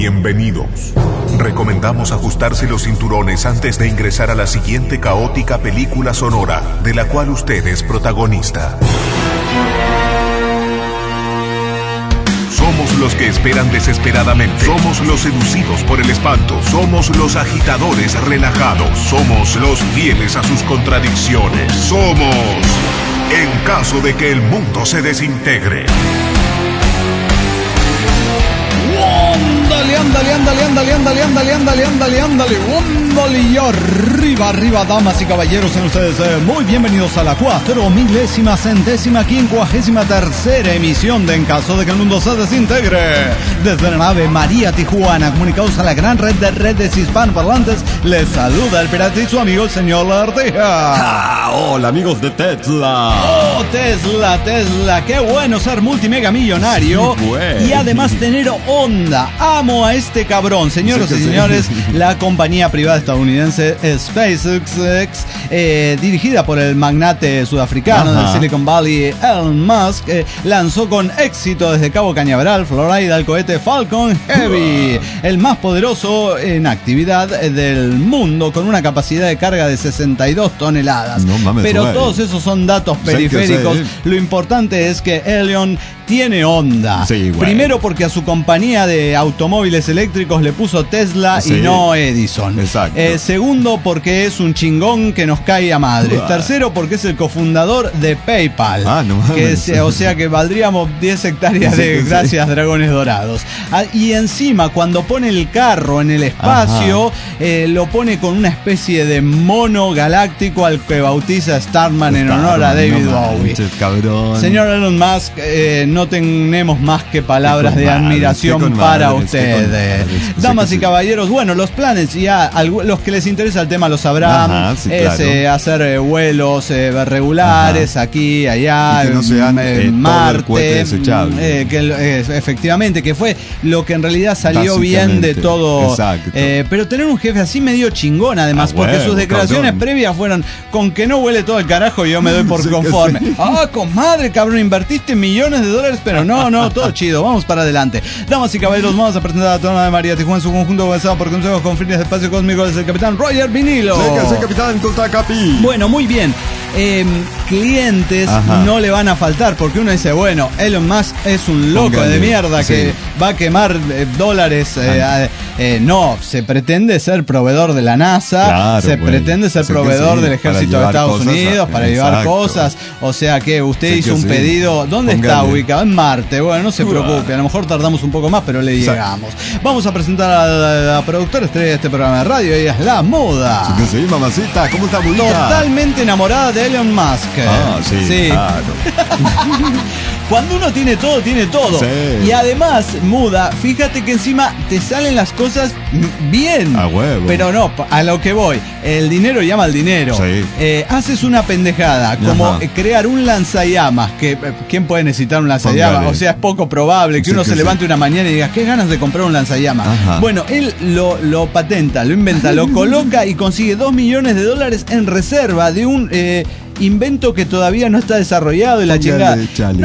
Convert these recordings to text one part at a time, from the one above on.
bienvenidos. Recomendamos ajustarse los cinturones antes de ingresar a la siguiente caótica película sonora, de la cual usted es protagonista. Somos los que esperan desesperadamente. Somos los seducidos por el espanto. Somos los agitadores relajados. Somos los fieles a sus contradicciones. Somos En caso de que el mundo se desintegre. Ándale, y arriba, damas y caballeros, sean ustedes muy bienvenidos a la 4.000.000.053ª emisión de En caso de que el mundo se desintegre. Desde la nave María Tijuana, comunicados a la gran red de redes hispanoparlantes, les saluda el pirata y su amigo el señor Larteja. Hola amigos de Tesla. Oh, Tesla, qué bueno ser multimega millonario, sí, bueno. Y además tener onda. Amo a este cabrón, señoras y señores. La compañía privada estadounidense SpaceX, dirigida por el magnate sudafricano de Silicon Valley, Elon Musk, lanzó con éxito desde Cabo Cañaveral, Florida, el cohete Falcon Heavy, el más poderoso en actividad del mundo, con una capacidad de carga de 62 toneladas. No mames, pero güey, todos esos son datos periféricos. Lo importante es que Elon tiene onda. Sí, primero porque a su compañía de automóviles eléctricos le puso Tesla y no Edison. Exacto. Segundo porque es un chingón que nos cae a madre. Tercero porque es el cofundador de PayPal. O sea que valdríamos 10 hectáreas de gracias dragones dorados. Y encima cuando pone el carro en el espacio, lo pone con una especie de mono galáctico al que bautiza Starman en honor a David Bowie. Señor Elon Musk, no tenemos más que palabras de admiración para ustedes. Damas y caballeros, bueno, los planes ya, los que les interesa el tema lo sabrán. Hacer vuelos regulares aquí, allá, que no sean, en Marte, efectivamente, que fue lo que en realidad salió bien de todo. Pero tener un jefe así medio chingón además, porque sus declaraciones previas fueron: con que no huele todo el carajo yo me doy por conforme. Comadre, cabrón, invertiste millones de dólares, pero no, todo chido, vamos para adelante. Damas y caballeros, vamos a presentar a toda la María Tijuana en su conjunto, comenzado por consejos con fines de espacio cósmico desde el capitán Roger Vinilo. Sí, capitán Costa Capi. Bueno, muy bien. Clientes no le van a faltar, porque uno dice, bueno, Elon Musk es un loco de mierda que va a quemar dólares. No, se pretende ser proveedor de la NASA, pretende ser proveedor del ejército de Estados Unidos para llevar cosas. O sea que usted hizo un pedido. ¿Dónde está ubicado? En Marte. Bueno, no se preocupe, a lo mejor tardamos un poco más, pero le llegamos. Vamos a presentar a la productora estrella de este programa de radio. Ella es la Muda. Sí, mamacita, ¿cómo está, Mudita? Totalmente enamorada de Elon Musk. Sí. Claro. Cuando uno tiene todo, tiene todo. Sí. Y además, Muda, fíjate que encima te salen las cosas bien. A huevo. Pero no, a lo que voy. El dinero llama al dinero. Sí. Haces una pendejada, como crear un lanzallamas. ¿Quién puede necesitar un lanzallamas? O sea, es poco probable que uno se levante una mañana y diga, qué ganas de comprar un lanzallamas. Bueno, él lo patenta, lo inventa, lo coloca y consigue $2 millones en reserva de un invento que todavía no está desarrollado y la chingada.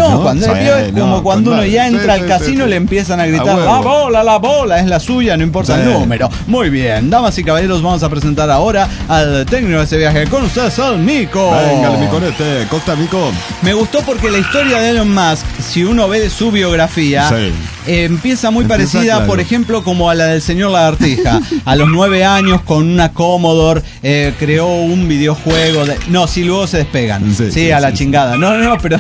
Cuando uno ya entra al casino le empiezan a gritar, la bola es la suya, no importa el número. Muy bien, damas y caballeros, vamos a presentar ahora al técnico de ese viaje. Con ustedes, al Mico. Venga, el Miconete, Costa Mico. Me gustó porque la historia de Elon Musk, si uno ve su biografía, empieza muy parecida, por ejemplo, como a la del señor Lagartija. A los 9 años, con una Commodore, creó un videojuego de... No, si luego se despegan. A la chingada. No, pero...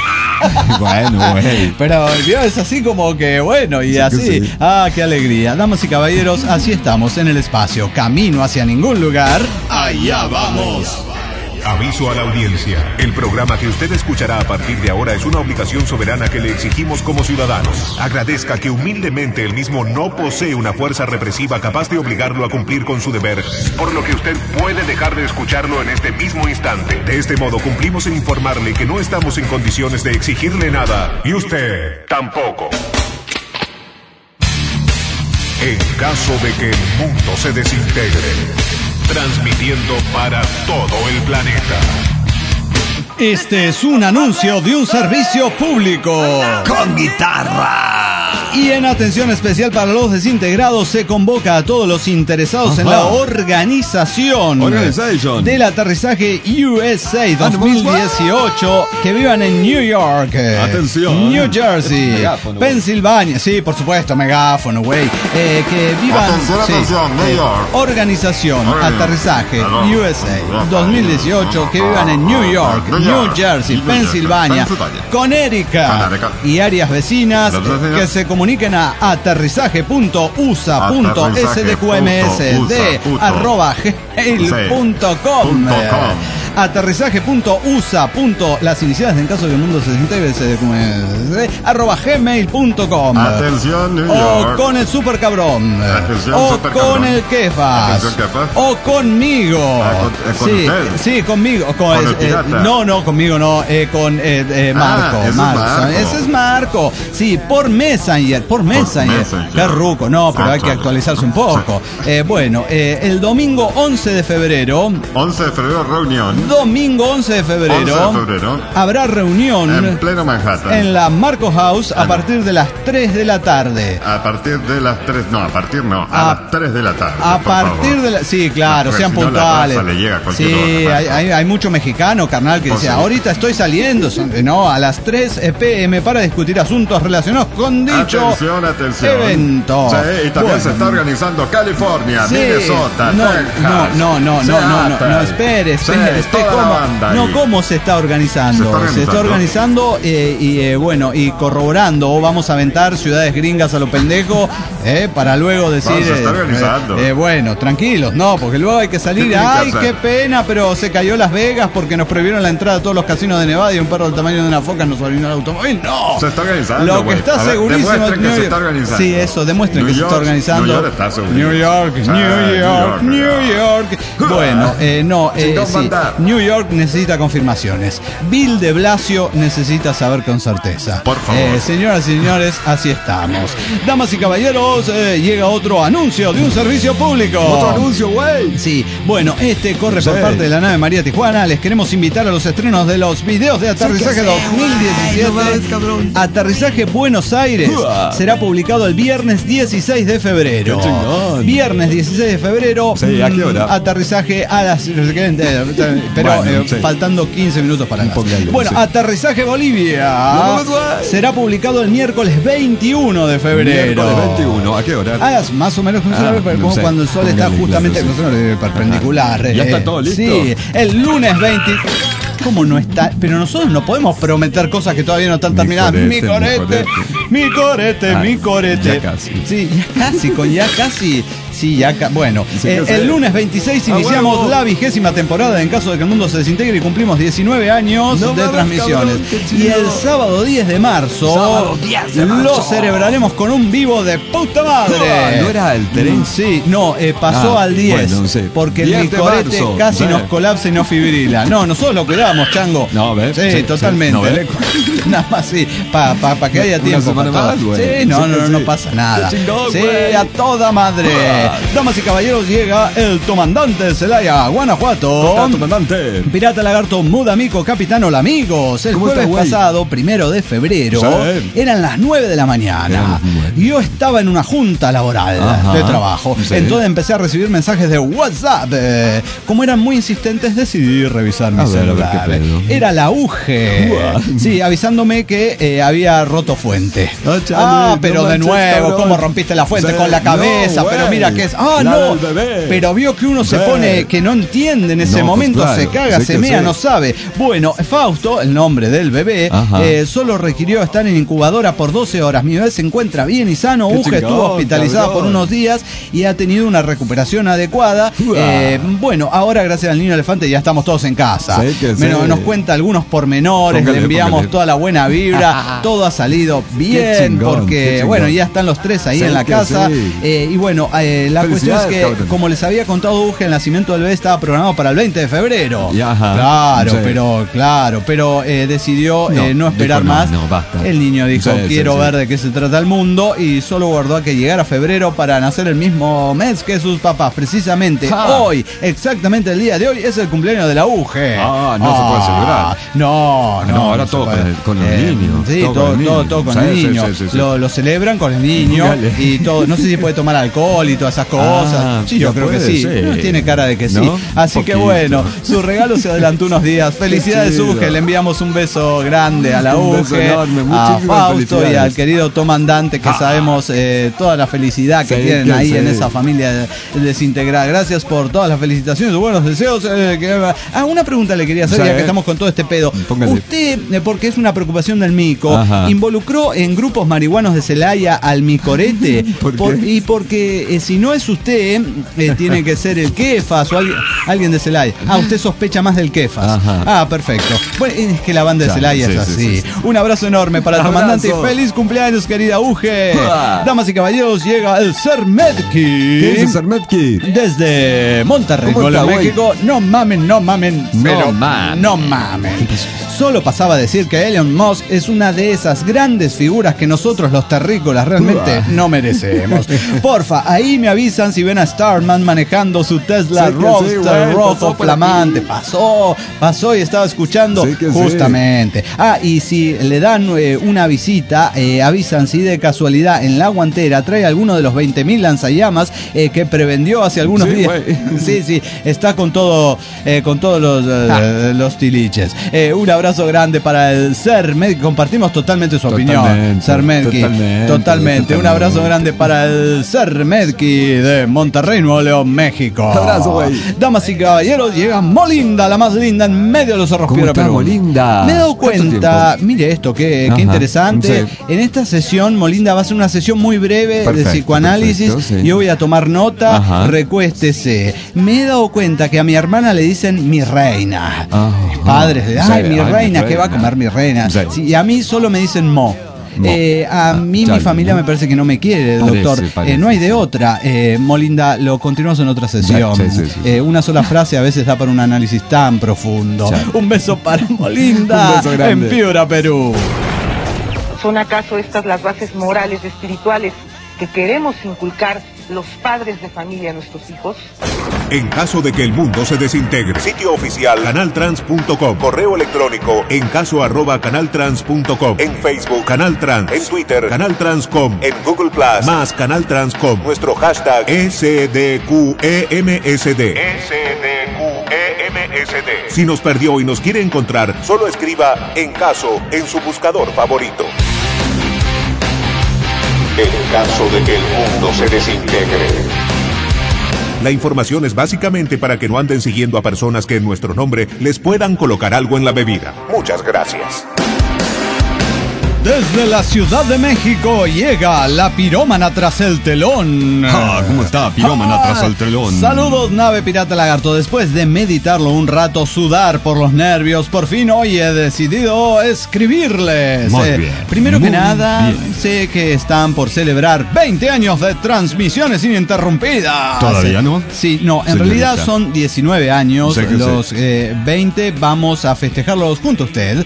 Bueno, güey. Pero es así como que bueno, y así. Qué alegría. Damas y caballeros, así estamos en el espacio. Camino hacia ningún lugar. Allá vamos. Aviso a la audiencia. El programa que usted escuchará a partir de ahora es una obligación soberana que le exigimos como ciudadanos. Agradezca que humildemente el mismo no posee una fuerza represiva capaz de obligarlo a cumplir con su deber, por lo que usted puede dejar de escucharlo en este mismo instante. De este modo cumplimos en informarle que no estamos en condiciones de exigirle nada, y usted tampoco. En caso de que el mundo se desintegre, transmitiendo para todo el planeta. Este es un anuncio de un servicio público. Con guitarra. Y en atención especial para los desintegrados, se convoca a todos los interesados en la organización del aterrizaje USA 2018 que vivan en New York, New Jersey, Pensilvania, sí, por supuesto, megáfono, güey, que vivan, atención, New York. organización, aterrizaje USA 2018 que vivan en New York, New Jersey, Pensilvania, Connecticut y áreas vecinas, que se comuniquen a aterrizaje.usa.sdqmsd@gmail.com. Aterrizaje.usa. Las iniciales en caso de que el mundo se desintegre @gmail.com. Atención, New O York. con el super cabrón. Atención, O super con cabrón. el Kefas. Atención, Kefas. O conmigo. ¿Con Sí, usted? sí, conmigo. ¿Con el pirata? No, conmigo no. Con Marco. ese es Marco. Ese es Marco. Sí, por Messenger. Messenger. Qué ruco. No, pero hay que claro. actualizarse un poco. Bueno, el domingo 11 de febrero. 11 de febrero, reunión. Domingo 11 de febrero. 11 de febrero. Habrá reunión En pleno Manhattan. en la Marco House a partir de las 3 de la tarde. A partir de las 3, no, a partir no, a las 3 de la tarde. A por partir favor. de la... Sí, claro, Porque sean si no, la puntuales. raza le llega a cualquier Sí, hora. hay mucho mexicano, carnal, que Pues dice, sí. ahorita estoy saliendo, no, a las 3 p.m. para discutir asuntos relacionados con dicho Atención. evento. Sí, y también Bueno. se está organizando California, Sí, Minnesota, Texas, no, Seattle. espere, Sí, ¿cómo? toda la banda No, ahí. ¿cómo se está organizando? Se está organizando y corroborando, vamos a aventar ciudades gringas a lo pendejo, para luego decir, No, se está organizando. bueno, tranquilos, no, porque luego hay que salir, ¿Qué tiene que ay, hacer? qué pena, pero se cayó Las Vegas porque nos prohibieron la entrada a todos los casinos de Nevada y un perro del tamaño de una foca nos arruinó el automóvil. No, Se está organizando. lo que güey. está A ver, segurísimo demuestren que New se está York. organizando. Sí, eso, demuestren que se está organizando. New York está seguro. New York, Sí, New York. Bueno, no, Chingón sí, banda. New York necesita confirmaciones. Bill de Blasio necesita saber con certeza. Por favor. Señoras y señores, así estamos. Damas y caballeros, llega otro anuncio de un servicio público. Otro anuncio, güey. Sí, bueno, corre por Sí. parte de la nave María Tijuana. Les queremos invitar a los estrenos de los videos de Aterrizaje 2017. Aterrizaje Buenos Aires será publicado el viernes 16 de febrero. Qué chingón. Viernes 16 de febrero. Sí, ¿a qué hora? Aterrizaje a las... Pero Bueno, sí. faltando 15 minutos para las. Póngale, Bueno, sí. Aterrizaje Bolivia No, güey. será publicado el miércoles 21 de febrero. Miércoles 21, ¿a qué hora? A las más o menos como no sé. cuando el sol está Póngale, justamente claro, perpendicular. ¿Ya está todo listo? Sí, el lunes 20. ¿Cómo no está? Pero nosotros no podemos prometer cosas que todavía no están terminadas. Mi corete. Ya casi. Sí, ya casi, con ya casi. Sí, bueno, Sí, que sé. el lunes 26 iniciamos huevo. la 20ª temporada en caso de que el mundo se desintegre y cumplimos 19 años No de mames, transmisiones. cabrón, qué Y chido. el sábado 10 de marzo, lo celebraremos con un vivo de puta madre. ¿No era el tren? Sí, no, pasó al 10. bueno, sí. Porque el 10 de micorete marzo, casi sí. nos colapsa y nos fibrila. No, nosotros lo cuidamos, chango. No, ¿ves? Sí, Sí, totalmente. sí, no, ¿ves? Nada más, sí, para que haya Una tiempo. semana para todo. más, güey. Sí, no, Sí, no sí. pasa nada. Qué chingón, Sí, güey. a toda madre. Damas y caballeros, llega el comandante de Celaya, Guanajuato. Comandante. Pirata Lagarto, Mudamico, Capitán Hola amigos. El ¿Cómo jueves está, güey? pasado, 1 de febrero, Sí. eran las 9 de la mañana. Eran las 9. Yo estaba en una junta laboral Ajá. de trabajo. Sí. Entonces empecé a recibir mensajes de WhatsApp. Como eran muy insistentes, decidí revisar mi A ver, celular. qué pedo. Era la UGE. Uah. Sí, avisándome que había roto fuente. Ah, chale, Pero no de manches, nuevo, cabrón. ¿cómo rompiste la fuente? Sí, Con la cabeza. no, Pero güey. mira que es. La No. del bebé. Pero vio que uno se Sí. pone que no entiende en ese No, pues momento, claro, se caga, sí se que mea, sí. no sabe. Bueno, Fausto, el nombre del bebé, Ajá. solo requirió estar en incubadora por 12 horas. Mi bebé se encuentra bien y sano. Qué Uge chingón, estuvo hospitalizada cabrón. por unos días y ha tenido una recuperación adecuada. Uah. Bueno, ahora gracias al niño elefante ya estamos todos en casa. Sí que sí. Nos cuenta algunos pormenores, Póngale, le enviamos póngale. toda la buena vibra. Todo ha salido bien chingón, qué porque, chingón. bueno, ya están los tres ahí Sí en la que casa. sí. Y bueno, La cuestión es que, cabrón. como les había contado Uge, el nacimiento del bebé estaba programado para el 20 de febrero. Ajá. Pero decidió no esperar dijo, más. no, basta. El niño dijo, quiero ver de qué se trata el mundo, y solo guardó a que llegara febrero para nacer el mismo mes que sus papás. Precisamente hoy, exactamente el día de hoy, es el cumpleaños de la Uge. No se puede celebrar. No, ahora todo con los niños. Sí, todo con el niño. Lo celebran con el niño. Y todo. No sé si puede tomar alcohol y todas esas cosas. Sí, yo creo que sí. Tiene cara de que sí. Así que bueno, su regalo se adelantó unos días. Felicidades, Uge. Le enviamos un beso grande a la Uge, a Fausto y al querido comandante, que sabemos toda la felicidad que tienen ahí en esa familia desintegrada. Gracias por todas las felicitaciones, buenos deseos. Una pregunta le quería hacer, ya que estamos con todo este pedo. Póngale. Usted, porque es una preocupación del mico, involucró en grupos marihuanos de Celaya al micorete. Y porque si no es usted, tiene que ser el Kefas o alguien de Celaya. Usted sospecha más del Kefas. Perfecto. Bueno, es que la banda de Celaya es así. Un abrazo enorme para el comandante y feliz cumpleaños, querida Uge. Damas y caballeros, llega el Sermetki. ¿Qué es el Sermetki? Desde Monterrey, México. No mamen. Solo pasaba a decir que Elon Musk es una de esas grandes figuras que nosotros los terrícolas realmente no merecemos. Porfa, ahí me avisan si ven a Starman manejando su Tesla Roadster rojo flamante. Pasó y estaba escuchando justamente. Y si le dan una visita, avisan si de casualidad en la guantera trae alguno de los 20.000 lanzallamas que prevendió hace algunos días. Sí, está con todos los tiliches. Un abrazo grande para el Sermetki. Compartimos totalmente su opinión. Sermetki, totalmente. Un abrazo grande para el Sermetki de Monterrey, Nuevo León, México. Abrazo, güey. Damas y caballeros, llega Molinda, la más linda en medio de los cerros Piedra, Perú. Molinda? Me he dado cuenta, mire esto, qué interesante. En esta sesión, Molinda va a hacer una sesión muy breve de psicoanálisis. Yo voy a tomar nota. Recuéstese. Me he dado cuenta que a mi hermana le dicen mi reina. Mis padres le dicen, mi reina, ¿qué va a comer mi reina? Y a mí solo me dicen Mo. A mí mi familia me parece que no me quiere, doctor. No hay de otra. Molinda, lo continuamos en otra sesión. Una sola frase a veces da para un análisis tan profundo. Un beso para Molinda en Piura, Perú. ¿Son acaso estas las bases morales, espirituales que queremos inculcar los padres de familia a nuestros hijos? En caso de que el mundo se desintegre, sitio oficial canaltrans.com, correo electrónico encaso@canaltrans.com, en Facebook Canal Trans, en Twitter Canal Transcom, en Google Plus más Canal Transcom, nuestro hashtag SDQEMSD. Si nos perdió y nos quiere encontrar, solo escriba En Caso en su buscador favorito. En caso de que el mundo se desintegre. La información es básicamente para que no anden siguiendo a personas que en nuestro nombre les puedan colocar algo en la bebida. Muchas gracias. Desde la Ciudad de México llega la pirómana tras el telón. ¿Cómo está, pirómana tras el telón? Saludos, nave pirata lagarto. Después de meditarlo un rato, sudar por los nervios, por fin hoy he decidido escribirles. Muy bien. Primero que nada, sé que están por celebrar 20 años de transmisiones ininterrumpidas. ¿Todavía no? Sí, no, en realidad son 19 años. Los 20 vamos a festejarlos junto a usted.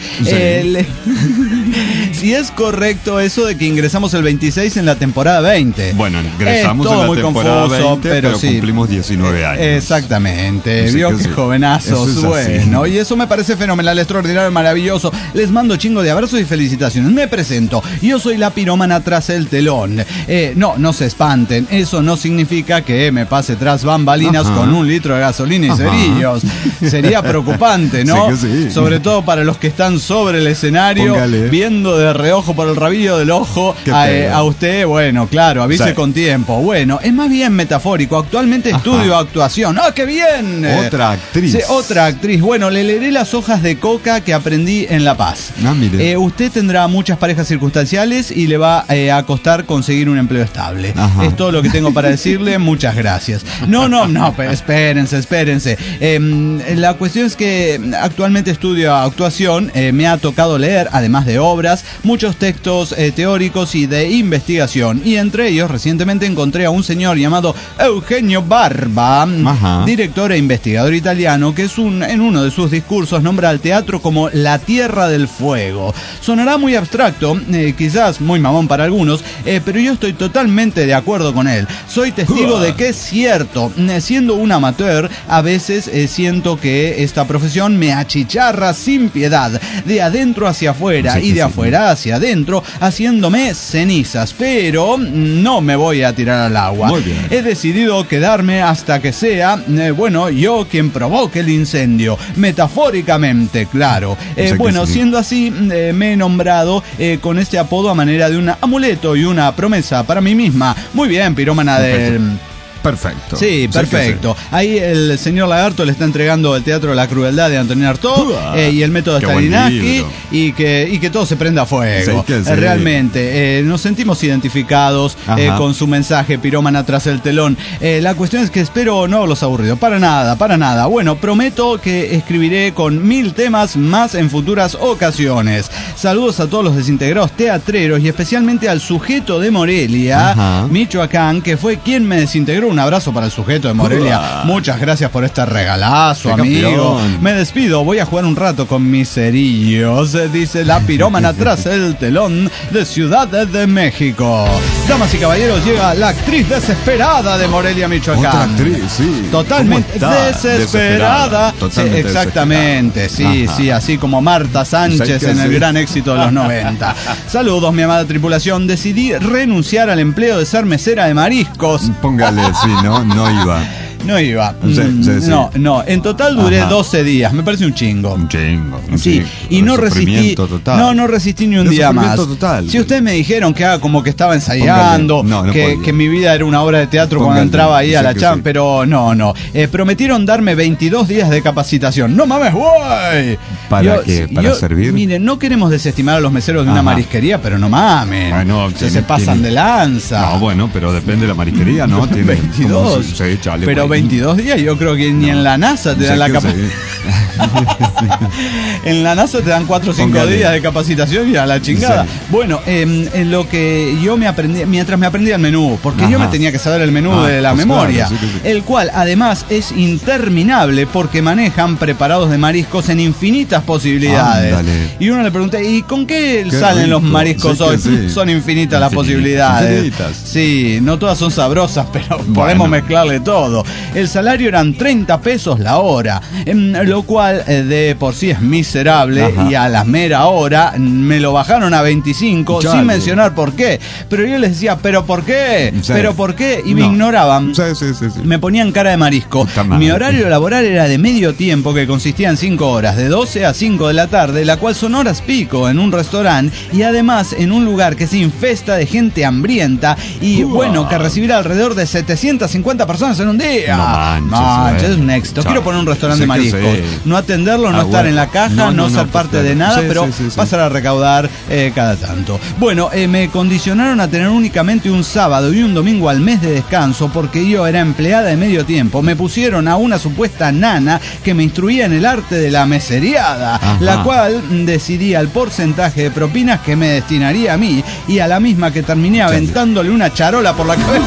Si es correcto eso de que ingresamos el 26 en la temporada 20. Bueno, ingresamos en la temporada 20, pero cumplimos 19 años. Exactamente. Vio que jovenazos. Bueno, y eso me parece fenomenal, extraordinario, maravilloso. Les mando chingo de abrazos y felicitaciones. Me presento. Yo soy la pirómana tras el telón. No se espanten. Eso no significa que me pase tras bambalinas con 1 litro de gasolina y cerillos. Sería preocupante, ¿no? Sí. Sobre todo para los que están sobre el escenario, viendo de reojo por el rabillo del ojo a usted. Bueno, claro, avise con tiempo. Bueno, es más bien metafórico. Actualmente estudio actuación. ¡Ah, qué bien! Otra actriz. Sí, otra actriz. Bueno, le leeré las hojas de coca que aprendí en La Paz. Mire. Usted tendrá muchas parejas circunstanciales y le va a costar conseguir un empleo estable. Es todo lo que tengo para decirle. Muchas gracias. No, pero espérense. La cuestión es que actualmente estudio actuación. Me ha tocado leer, además de obras, muchos textos teóricos y de investigación. Y entre ellos, recientemente encontré a un señor llamado Eugenio Barba, director e investigador italiano, que en uno de sus discursos nombra al teatro como la Tierra del Fuego. Sonará muy abstracto, quizás muy mamón para algunos, pero yo estoy totalmente de acuerdo con él. Soy testigo de que es cierto. Siendo un amateur, a veces siento que esta profesión me achicharra sin piedad, de adentro hacia afuera y de afuera hacia adentro, haciéndome cenizas, pero no me voy a tirar al agua. Muy bien. He decidido quedarme hasta que sea, yo quien provoque el incendio, metafóricamente, claro. Siendo así, me he nombrado con este apodo a manera de un amuleto y una promesa para mí misma. Muy bien, pirómana del... Perfecto. Sí, perfecto. Ahí el señor Lagarto le está entregando el Teatro de la Crueldad de Antonín Artaud y el método Stanislavski y que todo se prenda a fuego. Sí, realmente, nos sentimos identificados con su mensaje, pirómana tras el telón. La cuestión es que espero no haberlos aburrido. Para nada. Bueno, prometo que escribiré con 1000 temas más en futuras ocasiones. Saludos a todos los desintegrados teatreros y especialmente al sujeto de Morelia, Michoacán, que fue quien me desintegró. Un abrazo para el sujeto de Morelia. Muchas gracias por este regalazo, amigo. Me despido, voy a jugar un rato con mis cerillos, dice la pirómana tras el telón de Ciudad de México. Damas y caballeros, llega la actriz desesperada de Morelia, Michoacán. Otra actriz, sí. Totalmente desesperada. Totalmente exactamente, desesperada. Sí, así como Marta Sánchez en el gran éxito de los 90. Saludos, mi amada tripulación. Decidí renunciar al empleo de ser mesera de mariscos. Póngale. Sí, no iba. No iba. Sí. No. En total duré 12 días. Me parece un chingo. Sí. Y no resistí. Total. No resistí ni un día más. Total. Si ustedes me dijeron que como que estaba ensayando, que mi vida era una obra de teatro cuando entraba ahí a la chamba, pero no. Prometieron darme 22 días de capacitación. ¡No mames, güey! ¿Para qué? ¿Para servir? Miren, no queremos desestimar a los meseros de una marisquería, pero no mamen. Bueno, se pasan de lanza. No, bueno, pero depende de la marisquería, ¿no? 22. Sí, chale, pero 22 días, yo creo que ni en la NASA te dan la capacitación. En la NASA te dan 4 o 5 días de capacitación y a la chingada. Sí. Bueno, en lo que yo me aprendí, mientras me aprendía el menú, porque yo me tenía que saber el menú de la memoria, claro, el cual además es interminable porque manejan preparados de mariscos en infinitas posibilidades. Y uno le pregunté, ¿y con qué salen los mariscos hoy? Son infinitas las posibilidades. Sí, no todas son sabrosas, pero podemos mezclarle todo. El salario eran 30 pesos la hora, lo cual de por sí es miserable. Y a la mera hora me lo bajaron a 25 sin mencionar por qué. Pero yo les decía, ¿pero por qué? ¿Pero por qué? Y me ignoraban. Me ponían cara de marisco. Mi horario laboral era de medio tiempo, que consistía en 5 horas, de 12 a 5 de la tarde, la cual son horas pico en un restaurante y además en un lugar que se infesta de gente hambrienta y que recibirá alrededor de 750 personas en un día. Manches, es un éxito. Quiero poner un restaurante de mariscos. No atenderlo, no estar en la caja, no ser parte de nada, pero pasar a recaudar cada tanto. Bueno, me condicionaron a tener únicamente un sábado y un domingo al mes de descanso porque yo era empleada de medio tiempo. Me pusieron a una supuesta nana que me instruía en el arte de la meseriada, la cual decidía el porcentaje de propinas que me destinaría a mí y a la misma que terminé aventándole una charola por la cabeza.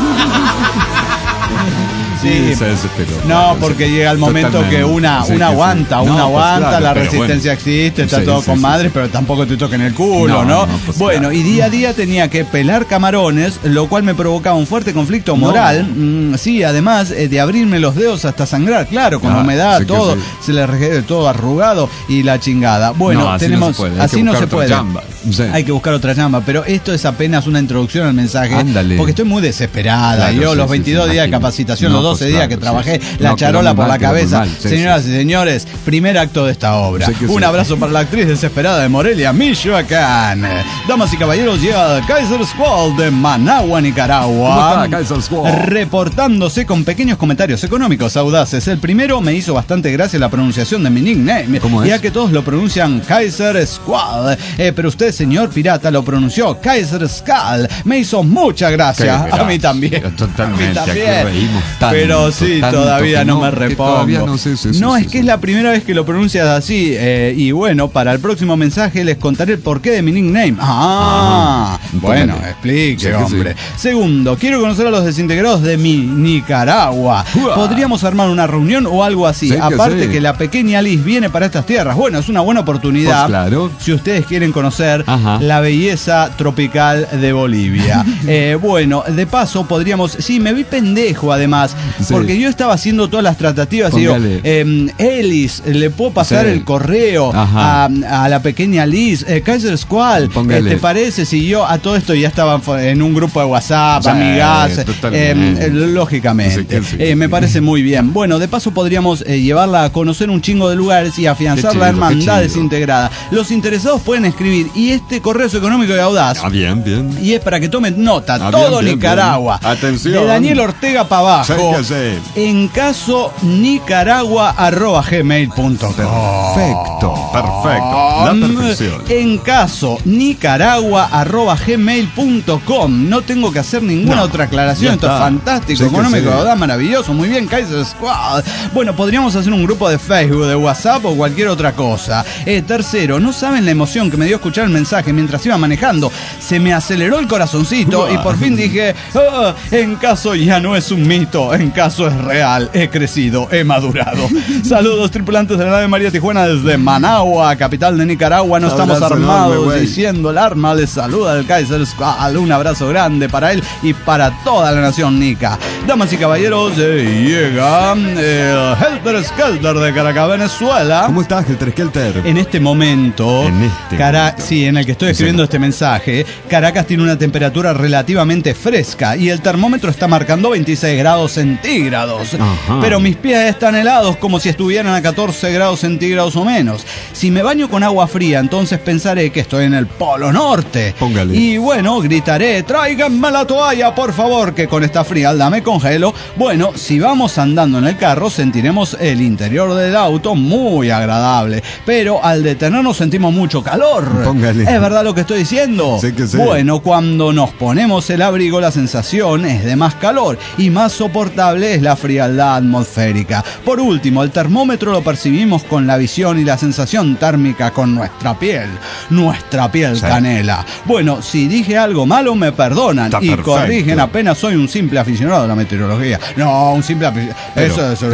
No, porque llega el momento que una aguanta, la resistencia existe, está todo con madre, pero tampoco te toquen el culo, ¿no? Bueno, y día a día tenía que pelar camarones, lo cual me provocaba un fuerte conflicto moral. Además de abrirme los dedos hasta sangrar, claro, con humedad, todo, se le requiere todo arrugado y la chingada. Bueno, así no se puede. Hay que buscar otra chamba, pero esto es apenas una introducción al mensaje, porque estoy muy desesperada. Yo los 22 días de capacitación, los 12 días que trabajé, la charola por la cabeza. Señoras y señores, primer acto de esta obra. Un abrazo para la actriz desesperada de Morelia, Michoacán. Damas y caballeros, llega Kaiser Squall de Managua, Nicaragua, reportándose con pequeños comentarios económicos audaces. El primero, me hizo bastante gracia la pronunciación de mi nickname, ya que todos lo pronuncian Kaiser Squall, pero ustedes señor pirata lo pronunció Kaiser Skull. Me hizo mucha gracia. A mí también. Totalmente. A mí también. Aquí reímos tanto, pero sí, todavía no me repongo. Todavía no sé. No, es que es la primera vez que lo pronuncias así. Y bueno, para el próximo mensaje les contaré el porqué de mi nickname. Bueno, explique, hombre. Segundo, quiero conocer a los desintegrados de mi Nicaragua. Podríamos armar una reunión o algo así. Aparte que la pequeña Liz viene para estas tierras. Bueno, es una buena oportunidad. Pues claro. Si ustedes quieren conocer la belleza tropical de Bolivia. Bueno, de paso podríamos... Sí, me vi pendejo además. Porque yo estaba haciendo todas las tratativas. Y digo, Elis, le puedo pasar el correo a la pequeña Liz. Kaiser Skull, ¿te parece? Si yo a todo esto ya estaba en un grupo de WhatsApp, amigas, lógicamente. Me parece muy bien. Bueno, de paso podríamos llevarla a conocer un chingo de lugares y afianzar la hermandad desintegrada. Los interesados pueden escribir, y este correo es económico y audaz. Bien. Y es para que tomen nota, todo bien, Nicaragua. Bien. Atención. De Daniel Ortega para abajo. En caso nicaragua@gmail.com. Perfecto. La perfección. En caso nicaragua@gmail.com. No tengo que hacer ninguna otra aclaración. Esto es fantástico, económico, audaz, maravilloso. Muy bien, Kaiser Squad. Bueno, podríamos hacer un grupo de Facebook, de WhatsApp o cualquier otra cosa. Tercero, no saben la emoción que me dio escuchar el mensaje mientras iba manejando. Se me aceleró el corazoncito y por fin dije, en caso ya no es un mito, en caso es real, he crecido, he madurado. Saludos, tripulantes de la nave María Tijuana desde Managua, capital de Nicaragua. No estamos armados, diciendo el arma. Les saluda el Kaiser Skull. Un abrazo grande para él y para toda la nación nica. Damas y caballeros, llega el Helter Skelter de Caracas, Venezuela. ¿Cómo estás, Helter Skelter? En este momento, en el que estoy escribiendo este mensaje, Caracas tiene una temperatura relativamente fresca y el termómetro está marcando 26 grados centígrados. Pero mis pies están helados como si estuvieran a 14 grados centígrados o menos. Si me baño con agua fría, entonces pensaré que estoy en el Polo Norte. Póngale. Y bueno, gritaré, tráiganme la toalla, por favor, que con esta frialdad me congelo. Bueno, si vamos andando en el carro, sentiremos el interior del auto muy agradable. Pero al detenernos sentimos mucho calor. Póngale. ¿Es verdad lo que estoy diciendo? Sí que sí. Bueno, cuando nos ponemos el abrigo, la sensación es de más calor y más soportable es la frialdad atmosférica. Por último, el termómetro lo percibimos con la visión y la sensación térmica con nuestra piel canela. Bueno, si dije algo malo me perdonan y corrigen, apenas soy un simple aficionado a la meteorología. No, un simple aficionado. Eso es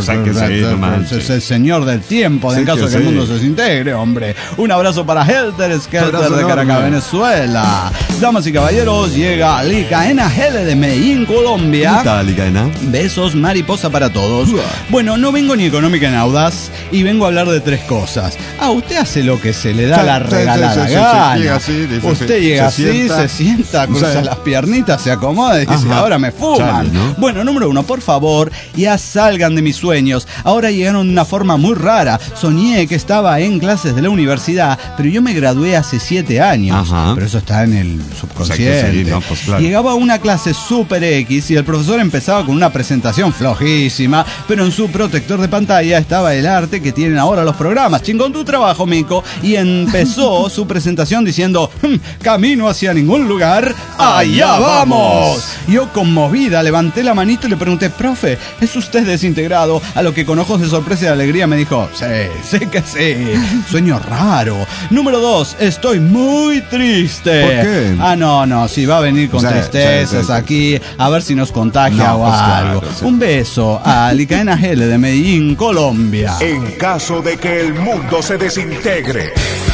el señor del tiempo, en caso de que el mundo se desintegre, hombre. Un abrazo para Helter Skelter de Caracas, Venezuela. Damas y caballeros, llega Licaena Gele de Medellín, Colombia. ¿Qué tal, Licaena? Besos, mariposa para todos. Bueno, no vengo ni económica ni audaz y vengo a hablar de tres cosas. Usted hace lo que se le da la regalada gana. Usted llega así, se sienta, cruza las piernitas, se acomoda y dice, ahora me fuman. ¿No? Bueno, número uno, por favor, ya salgan de mis sueños. Ahora llegaron de una forma muy rara. Soñé que estaba en clases de la universidad, pero yo me gradué hace 7 años. Pero eso está en el subconsciente. Llegaba a una clase super X y el profesor empezaba con una presentación flojísima, pero en su protector de pantalla estaba el arte que tienen ahora los programas. Chingón tu trabajo, mico. Y empezó su presentación diciendo, camino hacia ningún lugar, allá vamos. Yo, conmovida, levanté la manito y le pregunté, profe, ¿es usted desintegrado? A lo que con ojos de sorpresa y alegría me dijo, sí que sí, sueño raro. Número 2, estoy muy triste. ¿Por qué? No, si va a venir con tristezas aquí, a ver si nos contagia o algo. Claro, un beso a Licaena Gele de Medellín, Colombia. En caso de que el mundo se desintegre,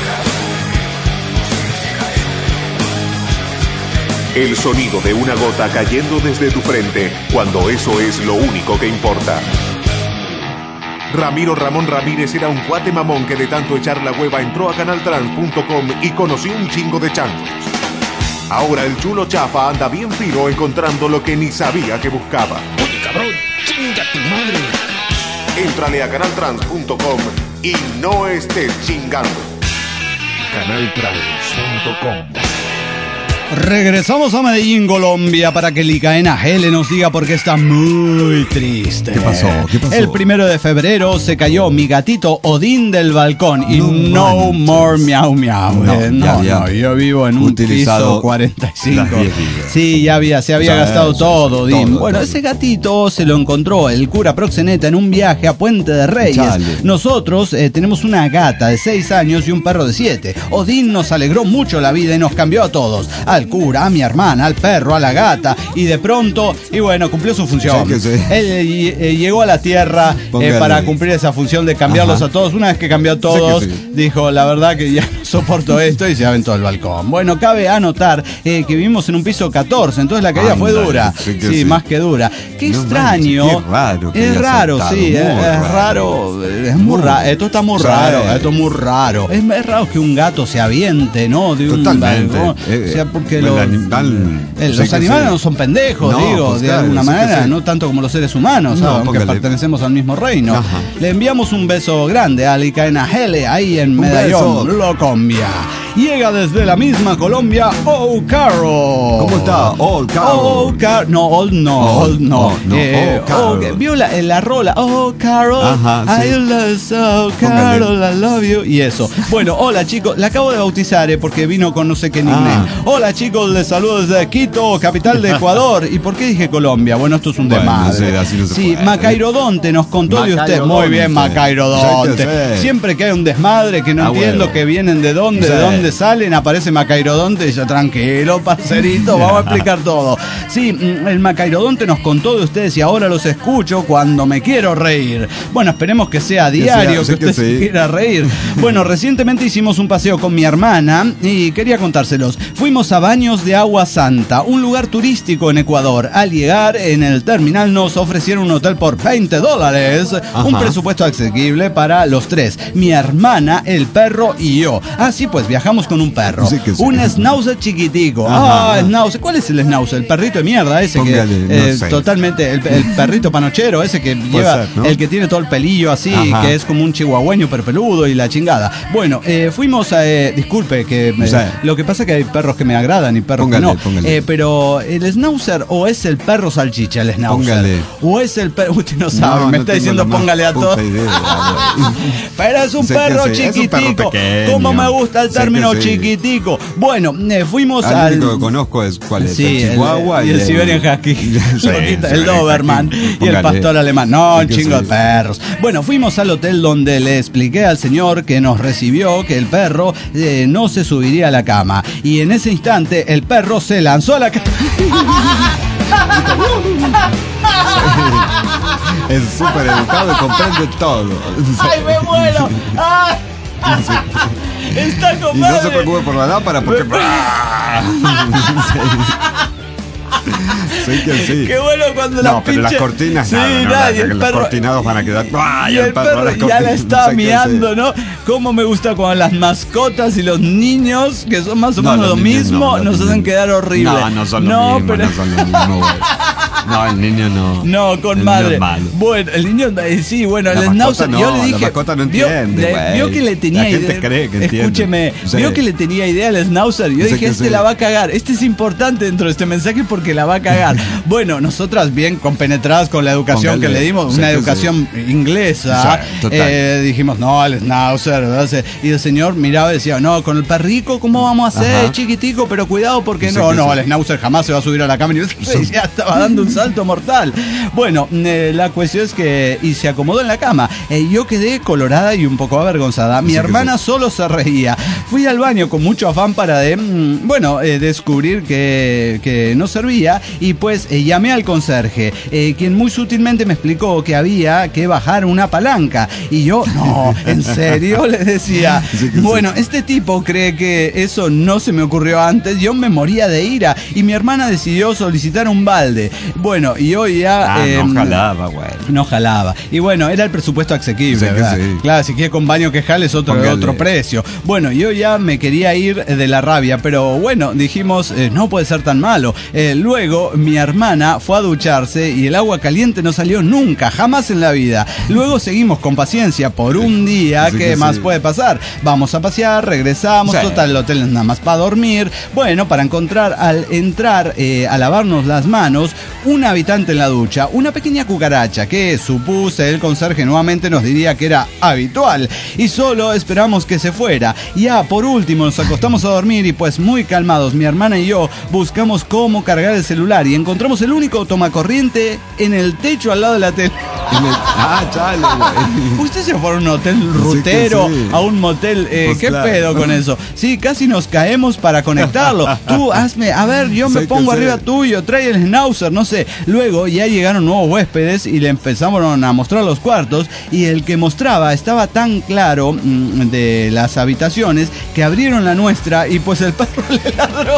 el sonido de una gota cayendo desde tu frente cuando eso es lo único que importa. Ramiro Ramón Ramírez era un cuate mamón que de tanto echar la hueva entró a canaltrans.com y conoció un chingo de changos. Ahora el chulo chafa anda bien fino encontrando lo que ni sabía que buscaba. Oye, cabrón, chinga tu madre. Éntrale a canaltrans.com y no estés chingando. Canaltrans.com. Regresamos a Medellín, Colombia, para que Licaena Gele nos diga por qué está muy triste. ¿Qué pasó? El 1 de febrero se cayó mi gatito Odín del balcón y no more miau miau. No, yo vivo en un piso 45. Sí, se había gastado todo, Odín. Bueno, ese gatito se lo encontró el cura proxeneta en un viaje a Puente de Reyes. Nosotros tenemos una gata de 6 años y un perro de 7. Odín nos alegró mucho la vida y nos cambió a todos. Al cura, a mi hermana, al perro, a la gata, y de pronto, y bueno, cumplió su función. Él llegó a la tierra para cumplir esa función de cambiarlos a todos. Una vez que cambió a todos, dijo, la verdad que ya no soporto esto, y se aventó al balcón. Bueno, cabe anotar que vivimos en un piso 14, entonces la caída fue dura. Sí, más que dura. Qué extraño. Qué raro. Es raro, sí, es raro. Es muy raro. Esto está muy raro. Esto es muy raro. Es raro que un gato se aviente, ¿no? De un balcón. O sea, porque los animales no son pendejos, digo, de alguna manera, no tanto como los seres humanos, aunque pertenecemos al mismo reino. Le enviamos un beso grande a Licaena Gele ahí en Medellín, Colombia. Llega desde la misma Colombia, Caro. ¿Cómo está? Caro. No. Vio la rola. Caro. I love Caro, I love you. Y eso. Bueno, hola chicos, la acabo de bautizar porque vino con no sé qué nickname. Hola chicos, les saludo desde Quito, capital de Ecuador. ¿Y por qué dije Colombia? Bueno, esto es un desmadre. Sí, Macairodonte nos contó de usted. Muy bien, Macairodonte. Siempre que hay un desmadre que no entiendo que vienen de dónde salen, aparece Macairodonte y dice, tranquilo, parcerito, vamos a explicar todo. Sí, el Macairodonte nos contó de ustedes y ahora los escucho cuando me quiero reír. Bueno, esperemos que sea diario, que usted se quiera reír. Bueno, recientemente hicimos un paseo con mi hermana y quería contárselos. Fuimos a Baños de Agua Santa, un lugar turístico en Ecuador. Al llegar en el terminal nos ofrecieron un hotel por $20, un presupuesto asequible para los tres, mi hermana, el perro y yo. Así pues, viajamos con un perro, un schnauzer chiquitico. Schnauzer, ¿cuál es el schnauzer? El perrito de mierda ese. Póngale, que totalmente, el perrito panochero ese que lleva, ¿no? El que tiene todo el pelillo así, que es como un chihuahueño pero peludo y la chingada. Bueno, fuimos a, disculpe que lo que pasa es que hay perros que me agradan y perros que no. Pero el schnauzer, o es el perro salchicha el schnauzer, o es el perro, usted no sabe, me está diciendo póngale a todo. Pero es un perro chiquitico. ¿Cómo me gusta el término chiquitico? Bueno, fuimos al único que conozco es cuál es, el Chihuahua y el Siberian Husky, el Doberman y el pastor alemán. No, un chingo de perros. Bueno, fuimos al hotel donde le expliqué al señor que nos recibió que el perro no se subiría a la cama. Y en ese instante el perro se lanzó a la cama. Es súper educado y comprende todo. ¡Ay, me muero! ¡Ah! Está con y no se preocupe por la lámpara porque... Sí que sí. Qué bueno cuando las pero las cortinas los cortinados van a quedar. Y el perro ya la está miando, ¿no? Cómo me gusta cuando las mascotas y los niños, que son más o menos lo mismo, nos hacen quedar horrible. No son lo mismo, no son lo mismo. No, el niño no. No, con el madre. Bueno, el niño sí, bueno, el schnauzer, yo le dije, la mascota no entiende, vio que le tenía idea. La gente cree que entiende. Escúcheme, vio que le tenía idea al schnauzer. Yo dije, la va a cagar. Este es importante dentro de este mensaje porque la va a cagar. Bueno, nosotras bien compenetradas con la educación que le dimos, una educación inglesa, dijimos, no, el schnauzer, ¿verdad? Y el señor miraba y decía, no, con el perrico, ¿cómo vamos a hacer? Chiquitico, pero cuidado porque el schnauzer jamás se va a subir a la cama. Y ya estaba dando un salto mortal. Bueno, la cuestión es que se acomodó en la cama. Yo quedé colorada y un poco avergonzada. Mi hermana solo se reía. Fui al baño con mucho afán para descubrir que no servía, y pues llamé al conserje, quien muy sutilmente me explicó que había que bajar una palanca. Y yo, no, ¿en serio? Le decía. Bueno, este tipo cree que eso no se me ocurrió antes. Yo me moría de ira y mi hermana decidió solicitar un balde. Bueno, y hoy ya... no jalaba, güey. No jalaba. Y bueno, era el presupuesto asequible, ¿verdad? Claro, si quiere con baño que jale es otro precio. Bueno, y hoy todavía me quería ir de la rabia, pero bueno, dijimos, no puede ser tan malo. Luego mi hermana fue a ducharse y el agua caliente no salió nunca, jamás en la vida. Luego seguimos con paciencia por un día, ¿qué más puede pasar? Vamos a pasear, regresamos, total, el hotel es nada más para dormir. Bueno, para encontrar, al entrar a lavarnos las manos, un habitante en la ducha, una pequeña cucaracha que supuse el conserje nuevamente nos diría que era habitual, y solo esperamos que se fuera. Ya por último nos acostamos a dormir y pues muy calmados mi hermana y yo buscamos cómo cargar el celular y encontramos el único tomacorriente en el techo al lado de la tele. Chale. Usted se fue a un hotel rutero, a un motel, pues ¿qué claro. pedo con eso? Sí, casi nos caemos para conectarlo. Tú hazme, a ver, yo me pongo arriba tuyo, trae el schnauzer, no sé. Luego ya llegaron nuevos huéspedes y le empezaron a mostrar los cuartos, y el que mostraba estaba tan claro de las habitaciones que abrieron la nuestra y pues el perro le ladró.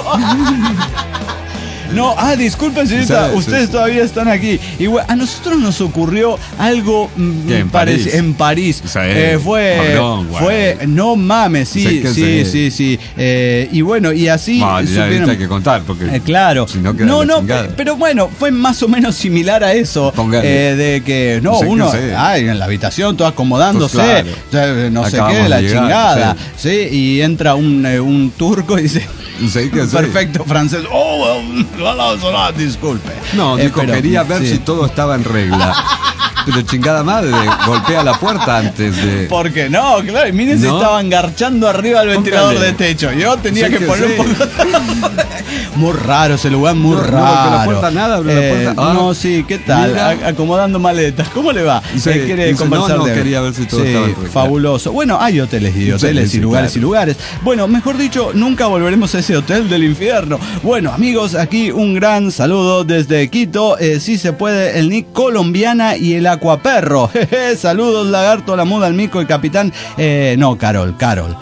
No, disculpen, señorita, ustedes todavía están aquí. Y bueno, a nosotros nos ocurrió algo en París. Fue, no mames, sí. Y bueno, y así supieron. Hay que contar, porque claro. Si no, pero bueno, fue más o menos similar a eso. De que, uno, en la habitación, todo acomodándose, pues claro. Sé qué, la chingada. Sí, y entra un turco y dice... Perfecto, francés. Disculpe. No, dijo, quería ver si todo estaba en regla. Pero chingada madre, golpea la puerta antes de... ¿Por qué no? Claro, miren si estaban garchando arriba el ventilador de techo. Yo tenía que poner un poco... Muy raro ese lugar, muy raro. No, la puerta nada, abrió la puerta. No, sí, ¿qué tal? Acomodando maletas. ¿Cómo le va? ¿Quiere conversar? No, quería ver si todo estaba en regla. Fabuloso. Bueno, hay hoteles y lugares y lugares. Bueno, mejor dicho, nunca volveremos a ese hotel del infierno. Bueno, amigos, aquí un gran saludo desde Quito. Si se puede, el Nick Colombiana y el Acuaperro. Saludos, Lagarto, la Muda, el Mico, el Capitán. Carol. Carol.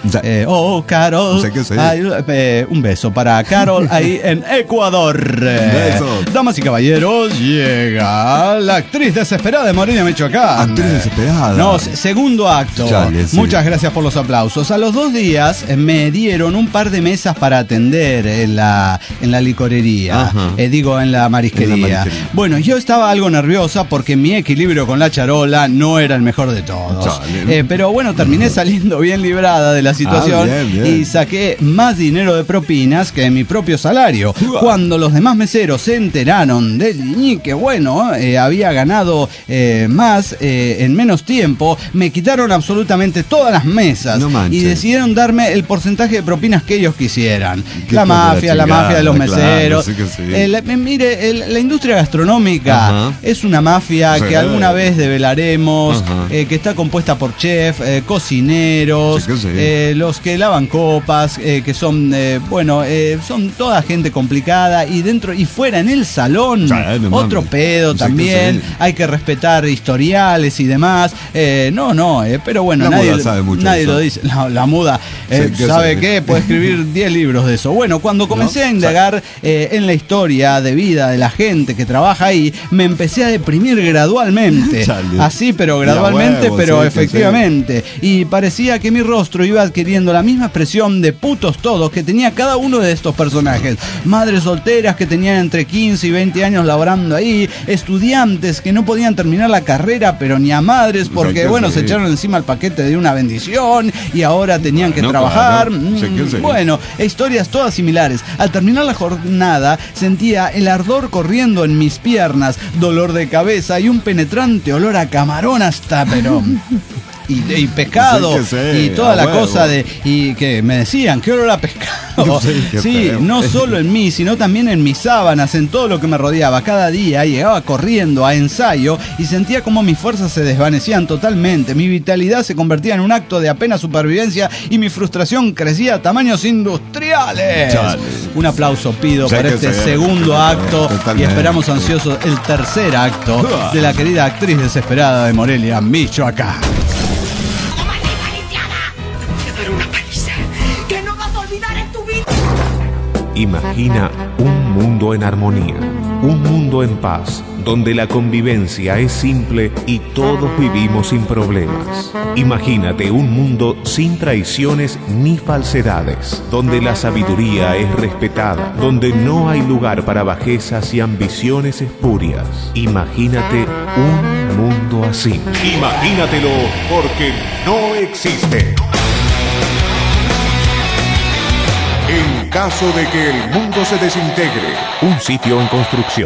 Un beso para Carol ahí en Ecuador. Damas y caballeros, llega la actriz desesperada de Morelia, Michoacán. Actriz desesperada. No, segundo acto. Muchas gracias por los aplausos. A los 2 días me dieron un par de mesas para atender en la licorería. En la marisquería. Bueno, yo estaba algo nerviosa porque mi equilibrio con la charola no era el mejor de todos. Pero bueno, terminé saliendo bien librada de la situación bien. Y saqué más dinero de propinas que mi propio salario. Cuando los demás meseros se enteraron de que había ganado más en menos tiempo, me quitaron absolutamente todas las mesas y decidieron darme el porcentaje de propinas que ellos quisieran. La mafia de los meseros. Mire, la industria gastronómica es una mafia que alguna vez develaremos, que está compuesta por chefs, cocineros, los que lavan copas, que son, son toda gente complicada, y dentro y fuera en el salón, otro pedo también. Hay que respetar historiales y demás. Pero bueno, nadie lo dice. La Muda, ¿sabe qué? Puede escribir 10 libros de eso. Bueno, cuando comencé a indagar en la historia de vida de la gente que trabaja ahí, me empecé a deprimir gradualmente. Así, pero gradualmente, efectivamente. Y parecía que mi rostro iba adquiriendo la misma expresión de putos todos que tenía cada uno de estos personajes. Madres solteras que tenían entre 15 y 20 años laborando ahí, estudiantes que no podían terminar la carrera, pero ni a madres, porque se echaron encima el paquete de una bendición y ahora tenían que trabajar. Bueno, historias todas similares. Al terminar la jornada, sentía el ardor corriendo en mis piernas, dolor de cabeza y un penetrante olor a camarón hasta, y pescado y toda la cosa y que me decían, ¿qué olor a pescado? No solo en mí, sino también en mis sábanas, en todo lo que me rodeaba. Cada día llegaba corriendo a ensayo y sentía como mis fuerzas se desvanecían totalmente. Mi vitalidad se convertía en un acto de apenas supervivencia y mi frustración crecía a tamaños industriales. Un aplauso pido para este segundo acto y esperamos ansiosos el tercer acto de la querida actriz desesperada de Morelia, Michoacán. Imagina un mundo en armonía, un mundo en paz, donde la convivencia es simple y todos vivimos sin problemas. Imagínate un mundo sin traiciones ni falsedades, donde la sabiduría es respetada, donde no hay lugar para bajezas y ambiciones espurias. Imagínate un mundo así. Imagínatelo, porque no existe. En caso de que el mundo se desintegre, un sitio en construcción.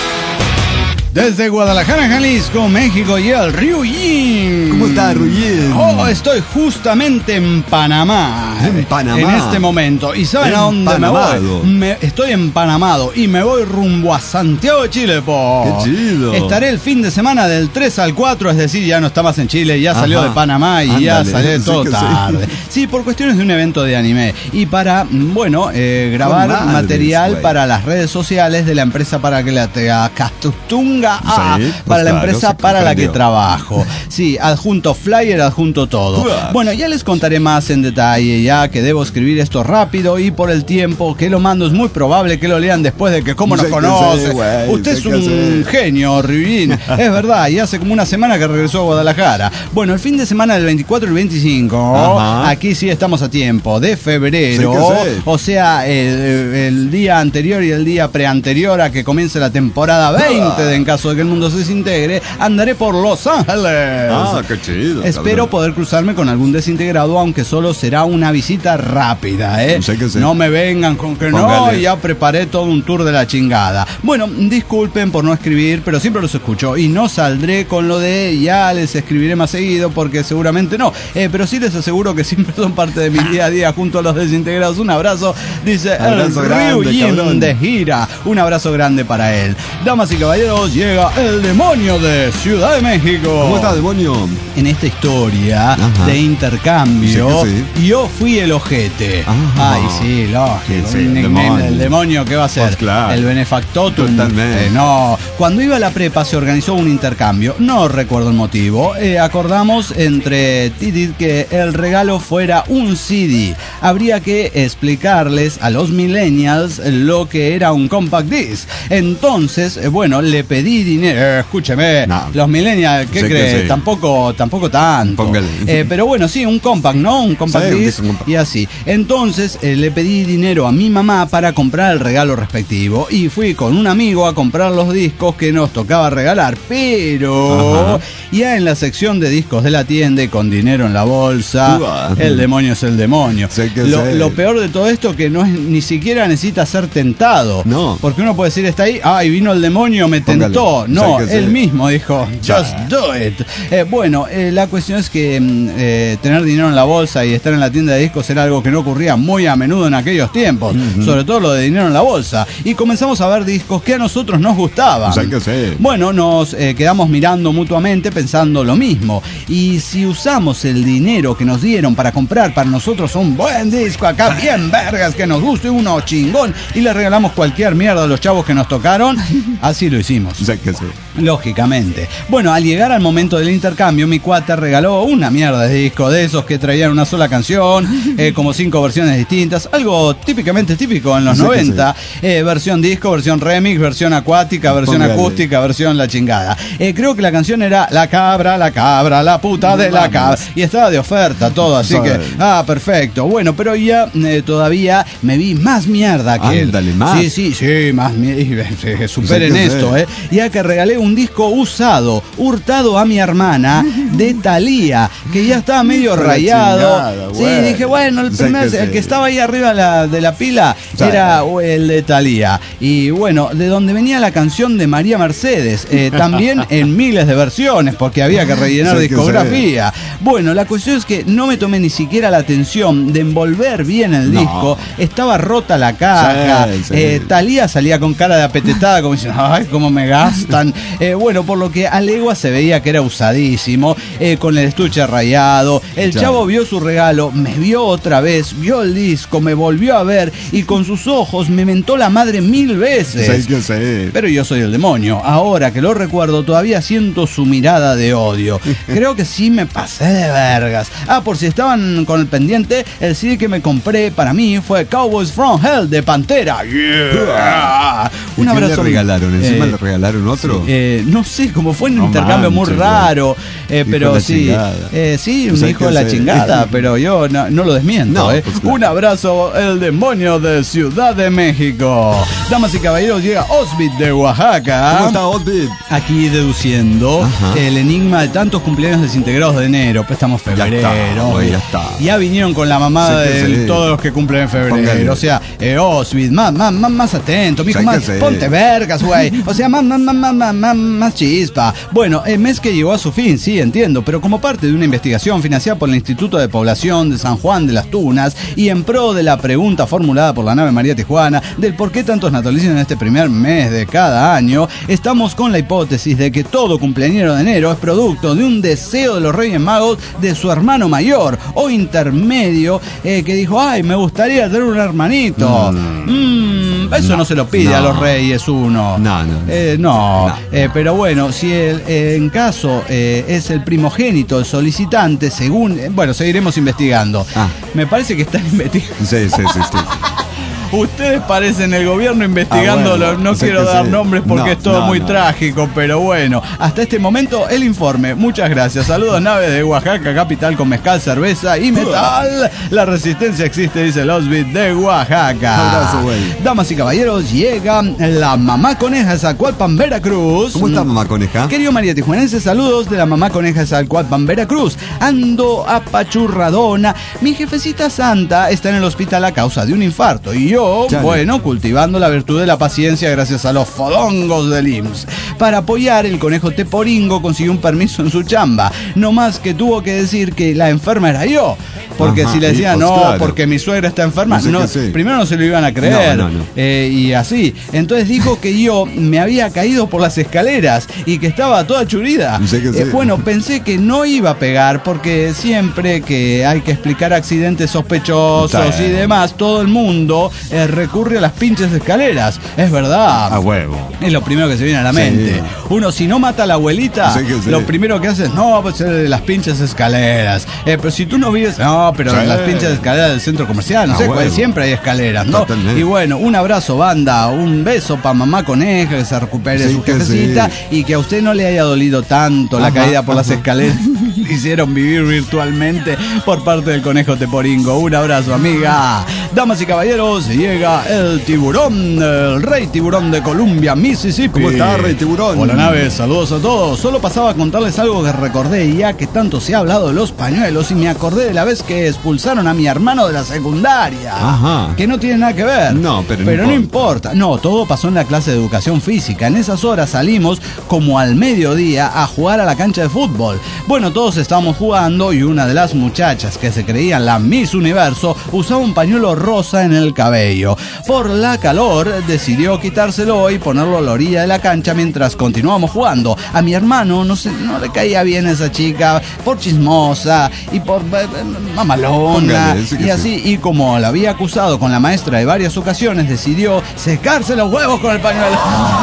Desde Guadalajara, Jalisco, México y el Ryujin. ¿Cómo está, Ryujin? Oh, estoy justamente en Panamá. En Panamá. En este momento. ¿Y saben a dónde me voy? Estoy empanamado y me voy rumbo a Santiago de Chile, po. ¡Qué chido! Estaré el fin de semana del 3 al 4, es decir, ya no está más en Chile, ya salió de Panamá y ya salió todo tarde. Sí, por cuestiones de un evento de anime. Y para, bueno, grabar material para las redes sociales de la empresa para que la Castutunga. Para la empresa para la que trabajo. Sí, adjunto flyer, adjunto todo. Bueno, ya les contaré más en detalle, ya que debo escribir esto rápido y por el tiempo que lo mando es muy probable que lo lean después de que cómo nos conoce. Usted es un genio, Ryujin. Es verdad, y hace como una semana que regresó a Guadalajara. Bueno, el fin de semana del 24 y el 25, aquí sí estamos a tiempo, de febrero, o sea, el día anterior y el día preanterior a que comience la temporada 20 de En caso de que el mundo se desintegre, andaré por Los Ángeles. Qué chido. Espero poder cruzarme con algún desintegrado, aunque solo será una visita rápida, ¿eh? No me vengan con que no, ya preparé todo un tour de la chingada. Bueno, disculpen por no escribir, pero siempre los escucho y no saldré con lo de ya les escribiré más seguido, porque seguramente no. Pero sí les aseguro que siempre son parte de mi día a día junto a los desintegrados. Un abrazo, dice el Ryujin de gira. Un abrazo grande para él. Damas y caballeros, llega el demonio de Ciudad de México. ¿Cómo está, demonio? En esta historia de intercambio, yo fui el ojete. Ay, sí, lógico. El demonio, ¿qué va a ser? Pues claro. El benefactotum. Totalmente. No. Cuando iba a la prepa se organizó un intercambio. No recuerdo el motivo. Acordamos entre Titit que el regalo fuera un CD. Habría que explicarles a los millennials lo que era un compact disc. Entonces, bueno, le pedí dinero, escúcheme, los millennials, ¿qué crees? Tampoco tanto. Pero bueno, sí, un compact, ¿no? Un compact disc y así. Entonces le pedí dinero a mi mamá para comprar el regalo respectivo y fui con un amigo a comprar los discos que nos tocaba regalar, pero ya en la sección de discos de la tienda y con dinero en la bolsa, el demonio es el demonio. Lo peor de todo esto que no es, ni siquiera necesita ser tentado, porque uno puede decir, está ahí, y vino el demonio, me tentó. No, él mismo dijo, just do it. Bueno, la cuestión es que tener dinero en la bolsa y estar en la tienda de discos era algo que no ocurría muy a menudo en aquellos tiempos, sobre todo lo de dinero en la bolsa. Y comenzamos a ver discos que a nosotros nos gustaban. Bueno, nos quedamos mirando mutuamente pensando lo mismo. Y si usamos el dinero que nos dieron para comprar para nosotros un buen disco acá, bien vergas, que nos guste, uno chingón, y le regalamos cualquier mierda a los chavos que nos tocaron, así lo hicimos. Lógicamente. Bueno, al llegar al momento del intercambio, mi cuate regaló una mierda de disco de esos que traían una sola canción, como 5 versiones distintas, algo típicamente típico en los 90. Versión disco, versión remix, versión acuática, versión acústica, versión la chingada. Creo que la canción era La cabra, la puta de la cabra. Y estaba de oferta todo, así que, perfecto. Bueno, pero ya todavía me vi más mierda que él. Más. Sí, más mierda. Superen esto, ya que regalé un disco usado, hurtado a mi hermana, de Thalía, que ya estaba medio rayado. Dije, bueno, el que estaba ahí arriba de la pila era el de Thalía. Y bueno, de donde venía la canción de María Mercedes, también en miles de versiones, porque había que rellenar discografía. Bueno, la cuestión es que no me tomé ni siquiera la atención de envolver bien el disco. Estaba rota la caja. Thalía salía con cara de apetetada, como diciendo, ay, cómo me gastan. Bueno, por lo que a legua se veía que era usadísimo, con el estuche rayado. El chavo vio su regalo, me vio otra vez, vio el disco, me volvió a ver y con sus ojos me mentó la madre 1000 veces. Pero yo soy el demonio. Ahora que lo recuerdo, todavía siento su mirada de odio. Creo que sí me pasé de vergas. Por si estaban con el pendiente, el CD que me compré para mí fue Cowboys from Hell de Pantera. Yeah. Un abrazo. ¿Qué le regalaron? ¿Encima le regalaron otro? No sé, como fue un intercambio muy raro. Pero sí. Sí, un hijo de la chingada, pero yo no lo desmiento. Pues claro. Un abrazo, el demonio de Ciudad de México. Damas y caballeros, llega Osbit de Oaxaca. ¿Cómo está Osbit? Aquí deduciendo el enigma de tantos cumpleaños desintegrados de enero. Pues estamos en febrero. Ya está. Ya vinieron con la mamada de todos los que cumplen en febrero. Póngale. O sea, Osbit, más atento, mijo, más, ponte vergas, güey. O sea, más chispa. Bueno, el mes que llegó a su fin, sí, entiendo, pero como parte de una investigación financiada por el Instituto de Población de San Juan de las Tunas y en pro de la pregunta formulada por la nave María Tijuana del por qué tantos natalicios en este primer mes de cada año, estamos con la hipótesis de que todo cumpleañero de enero es producto de un deseo de los Reyes Magos de su hermano mayor o intermedio que dijo, ay, me gustaría tener un hermanito. Eso no se lo pide a los Reyes uno. Pero bueno, si en caso es el primogénito, el solicitante, según... bueno, seguiremos investigando. Me parece que están investigando. Sí. Ustedes parecen el gobierno investigándolo. No quiero dar nombres porque es todo muy trágico, pero bueno, hasta este momento el informe. Muchas gracias. Saludos, naves de Oaxaca, capital con mezcal, cerveza y metal. La resistencia existe, dice el Osbit de Oaxaca. Abrazo, güey. Damas y caballeros, llega la mamá coneja de Zacualpan, Veracruz. ¿Cómo está mamá coneja? Querido María Tijuanense, saludos de la mamá coneja de Zacualpan, Veracruz. Ando apachurradona. Mi jefecita santa está en el hospital a causa de un infarto y yo, bueno, cultivando la virtud de la paciencia gracias a los fodongos del IMSS. Para apoyar, el conejo Teporingo consiguió un permiso en su chamba. No más que tuvo que decir que la enferma era yo. Porque si le decían, porque mi suegra está enferma, primero no se lo iban a creer. Y así. Entonces dijo que yo me había caído por las escaleras y que estaba toda churida. Bueno, pensé que no iba a pegar porque siempre que hay que explicar accidentes sospechosos y demás, todo el mundo recurre a las pinches escaleras. Es verdad. A huevo. Es lo primero que se viene a la mente. Uno, si no mata a la abuelita, lo primero que hace es, pues las pinches escaleras. Pero si tú no vives, pero las pinches escaleras del centro comercial, no sé, pues siempre hay escaleras, ¿no? Totalmente. Y bueno, un abrazo, banda, un beso para mamá coneja, que se recupere su jefecita y que a usted no le haya dolido tanto la caída por las escaleras. Hicieron vivir virtualmente por parte del conejo Teporingo. Un abrazo, amiga. Damas y caballeros, llega el tiburón, el rey tiburón de Columbia, Mississippi. ¿Cómo está, rey tiburón? Hola, nave, saludos a todos. Solo pasaba a contarles algo que recordé, ya que tanto se ha hablado de los pañuelos, y me acordé de la vez que expulsaron a mi hermano de la secundaria. Que no tiene nada que ver. Pero no importa. No, todo pasó en la clase de educación física. En esas horas salimos como al mediodía a jugar a la cancha de fútbol. Bueno, todos estábamos jugando y una de las muchachas que se creían la Miss Universo usaba un pañuelo rosa en el cabello. Por la calor decidió quitárselo y ponerlo a la orilla de la cancha mientras continuábamos jugando. A mi hermano no le caía bien esa chica por chismosa y por mamalona y así, y como la había acusado con la maestra de varias ocasiones, decidió secarse los huevos con el pañuelo.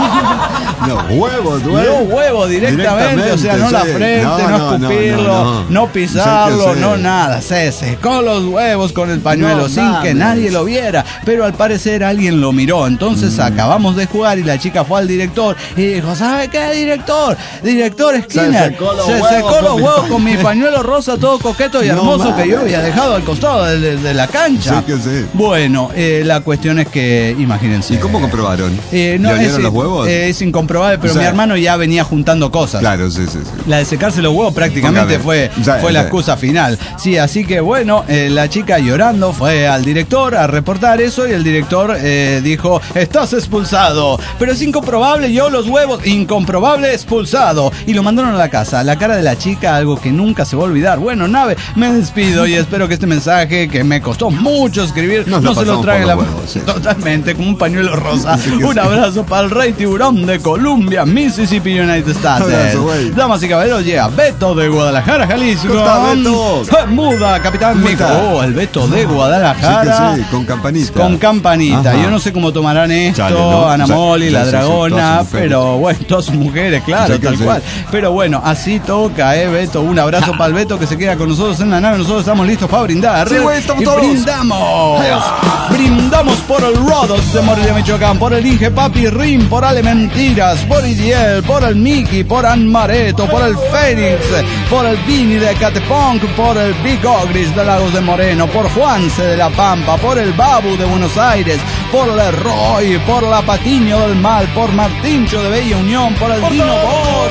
Los huevos directamente, o sea, no la frente, no escupirlo, no pisarlo, no nada. Se secó los huevos con el pañuelo sin que nadie lo viera, pero al parecer alguien lo miró. Entonces acabamos de jugar y la chica fue al director y dijo, ¿sabe qué, director? Director Skinner, se secó los huevos con mi pañuelo rosa todo coqueto y hermoso que yo había dejado al costado de la cancha. Bueno, la cuestión es que, imagínense. ¿Y cómo comprobaron? ¿Le olieron los huevos? Es incomprobable, pero mi hermano ya venía juntando cosas. Claro, sí. La de secarse los huevos prácticamente fue la excusa final. Sí, así que bueno, la chica llorando fue al director director a reportar eso y el director dijo, estás expulsado. Pero es incomprobable, yo los huevos, incomprobable, expulsado. Y lo mandaron a la casa. La cara de la chica, algo que nunca se va a olvidar. Bueno, nave, me despido y espero que este mensaje, que me costó mucho escribir, no se lo trague la huevos, sí. Totalmente, como un pañuelo rosa. Un abrazo para el rey tiburón de Columbia, Mississippi, United States. Damas y caballeros, llega Beto de Guadalajara, Jalisco. Muda, capitán Mico. Oh, el Beto de Guadalajara. Sí, con campanita. Con campanita. Ajá. Yo no sé cómo tomarán esto, Chale, ¿no? Ana Moli, la dragona, pero bueno, todas sus mujeres, claro, tal cual. Pero bueno, así toca, Beto. Un abrazo para el Beto que se queda con nosotros en la nave. Nosotros estamos listos para brindar. Sí, güey, estamos todos. Brindamos. Brindamos por el Rodos de Morelia, Michoacán, por el Inge Papi Rim, por Ale Mentiras, por Idiel, por el Mickey, por Anmareto, por el Fénix, por el Vini de Catepunk, por el Big Ogris de Lagos de Moreno, por Juanse de La Pampa, por el Babu de Buenos Aires, por Leroy, por la Patiño del Mal, por Martincho de Bella Unión, por el Dino Boss.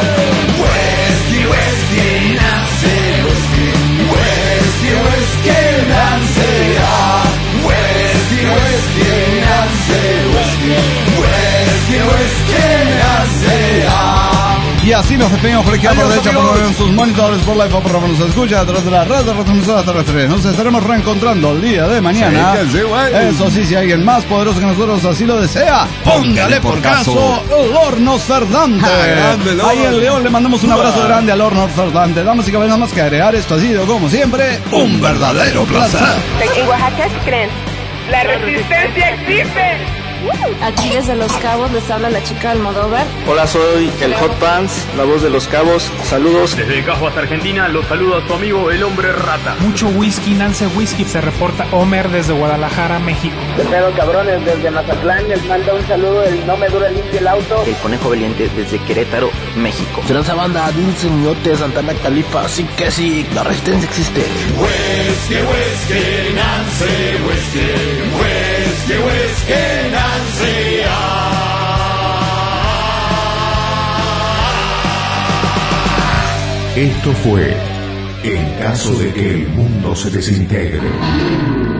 Whisky, whisky, Nancy, whisky, whisky, whisky, Nancy, whisky, whisky, Nancy, whisky, whisky, whisky, Nancy. Y así nos despedimos por aquí por derecha, por en sus monitores, por la por nos escucha a través de la red de retransmisoras terrestres. Nos estaremos reencontrando el día de mañana. Sí, eso sí, si alguien más poderoso que nosotros así lo desea, póngale por caso el Horno Cerdante. Ahí en León le mandamos un abrazo grande al Horno Cerdante. Damas y caballeros, más que agregar, esto ha sido, como siempre, un verdadero placer. En Oaxaca, ¿qué creen? La resistencia existe. Aquí desde Los Cabos les habla la chica Almodóvar. Hola, soy el Hot Pants, la voz de Los Cabos. Saludos. Desde Cajo Argentina, los saludo a su amigo el Hombre Rata. Mucho whisky, Nance Whisky. Se reporta Homer desde Guadalajara, México. ¿Qué pedo, cabrones? Desde Mazatlán les manda un saludo el No Me Dura Limpio el Auto. El Conejo Valiente desde Querétaro, México. Tranza banda, Dulce Muñote, Santana Califa. Sí que sí, la resistencia existe. Whisky, whisky, Nance Whisky. Whisky, whisky, Nance. Esto fue En caso de que el mundo se desintegre.